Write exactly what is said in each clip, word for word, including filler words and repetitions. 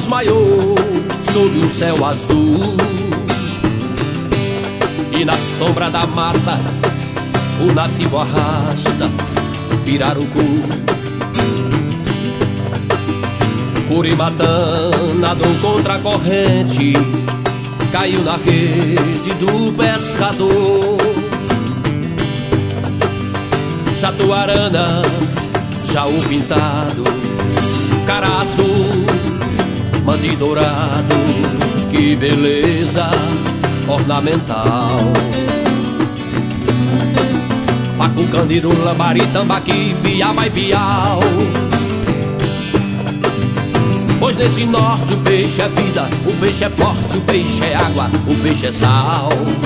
desmaiou sob um céu azul. E na sombra da mata o nativo arrasta pirarucu. Curimatã nadou contra a corrente, caiu na rede do pescador. Jatuarana, jaú pintado, caraçu, mandi dourado, que beleza ornamental. Pacu, candiru, lambari, tambaqui, piaba e piau. Pois nesse norte o peixe é vida, o peixe é forte, o peixe é água, o peixe é sal.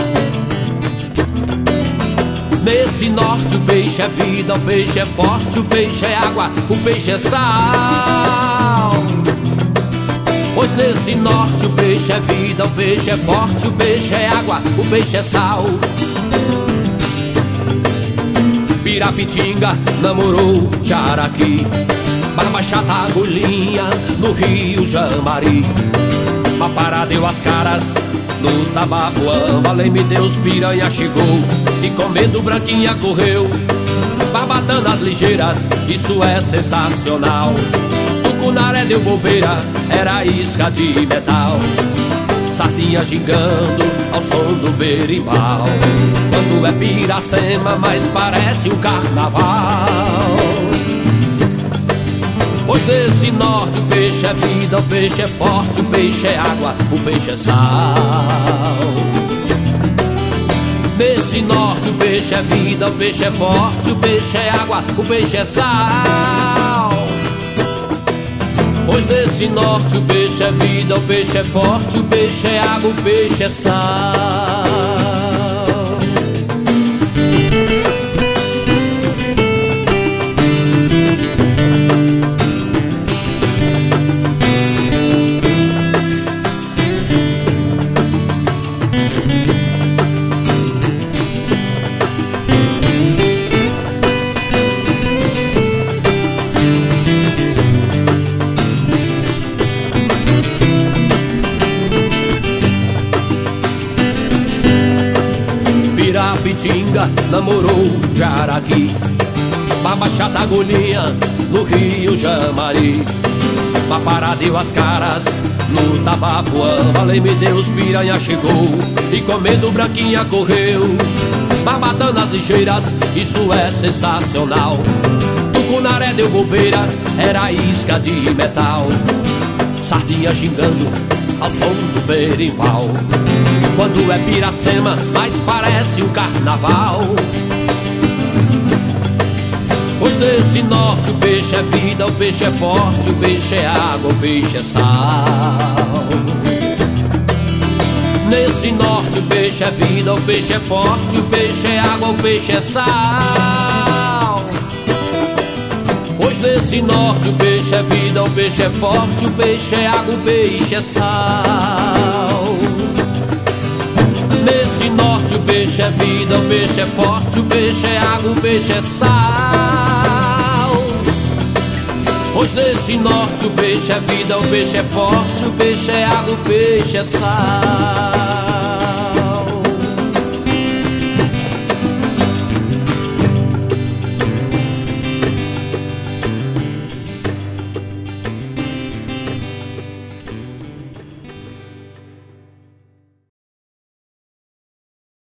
Nesse norte o peixe é vida, o peixe é forte, o peixe é água, o peixe é sal. Pois nesse norte o peixe é vida, o peixe é forte, o peixe é água, o peixe é sal. Pirapitinga namorou jaraqui, barba chata, agulhinha no rio Jamari. Papará deu as caras no Tabapuã, valei-me Deus, piranha chegou e comendo branquinha correu. Barbatã nas ligeiras, isso é sensacional. Tucunaré deu bobeira, era isca de metal. Sardinha gingando ao som do berimbau. Quando é Piracema, mas parece um carnaval. Pois nesse norte o peixe é vida, o peixe é forte, o peixe é água, o peixe é sal. Nesse norte o peixe é vida, o peixe é forte, o peixe é água, o peixe é sal. Pois nesse norte o peixe é vida, o peixe é forte, o peixe é água, o peixe é sal. Pirapitinga namorou jaraqui, barba chata, agulhinha no rio Jamari. Papará deu as caras no Tabapuã, valei-me Deus, piranha chegou e comendo branquinha correu. Barbatã nas ligeiras, isso é sensacional. Tucunaré deu bobeira, era isca de metal. Sardinha gingando ao som do berimbau. Quando é Piracema, mas parece um carnaval. Pois nesse norte o peixe é vida, o peixe é forte, o peixe é água, o peixe é sal. Nesse norte o peixe é vida, o peixe é forte, o peixe é água, o peixe é sal. Pois nesse norte o peixe é vida, o peixe é forte, o peixe é água, o peixe é sal. Nesse norte o peixe é vida, o peixe é forte, o peixe é água, o peixe é sal. Pois nesse norte o peixe é vida, o peixe é forte, o peixe é água, o peixe é sal.